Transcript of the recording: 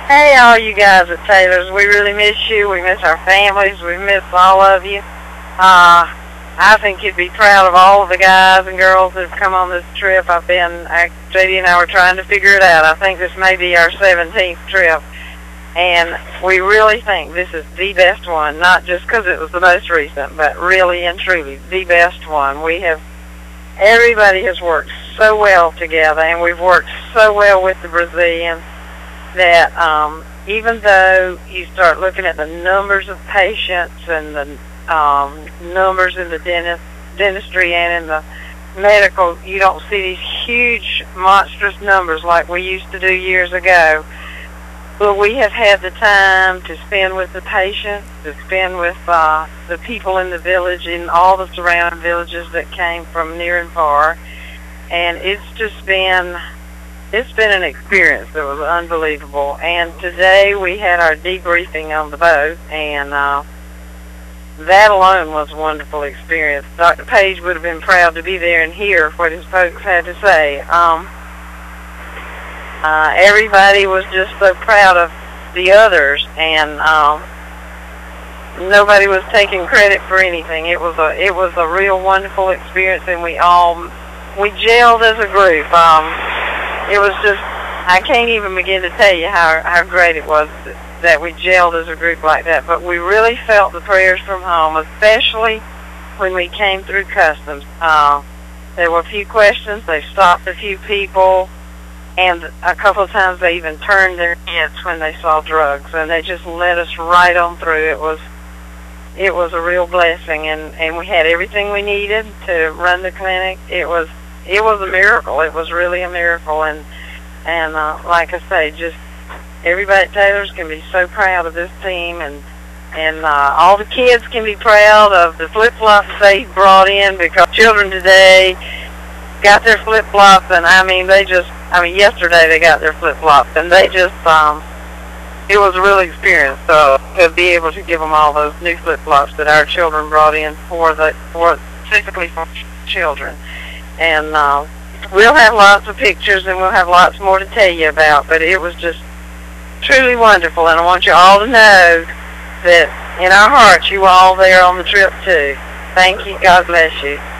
Hey, all you guys at Taylor's, we really miss you. We miss our families. We miss all of you. I think you'd be proud of all of the guys and girls that have come on this trip. JD and I were trying to figure it out. I think this may be our 17th trip. And we really think this is the best one, not just because it was the most recent, but really and truly the best one. Everybody has worked so well together, and we've worked so well with the Brazilians that even though you start looking at the numbers of patients and the numbers in the dentistry and in the medical, you don't see these huge, monstrous numbers like we used to do years ago. But we have had the time to spend with the patients, to spend with the people in the village and all the surrounding villages that came from near and far. And it's been an experience that was unbelievable. And today we had our debriefing on the boat, and that alone was a wonderful experience. Dr. Page would have been proud to be there and hear what his folks had to say. Everybody was just so proud of the others, and nobody was taking credit for anything. It was a real wonderful experience, and we gelled as a group. It was just, I can't even begin to tell you how great it was that we gelled as a group like that. But we really felt the prayers from home, especially when we came through customs. There were a few questions. They stopped a few people, and a couple of times they even turned their heads when they saw drugs, and they just let us right on through. It was a real blessing, and we had everything we needed to run the clinic. It was a miracle. It was really a miracle, and like I say, just everybody at Taylor's can be so proud of this team, and all the kids can be proud of the flip-flops they brought in, because children today got their flip-flops, and yesterday they got their flip-flops, and they just, it was a real experience, so to be able to give them all those new flip-flops that our children brought in specifically for children. And we'll have lots of pictures, and we'll have lots more to tell you about, but it was just truly wonderful, and I want you all to know that in our hearts you were all there on the trip too. Thank you. God bless you.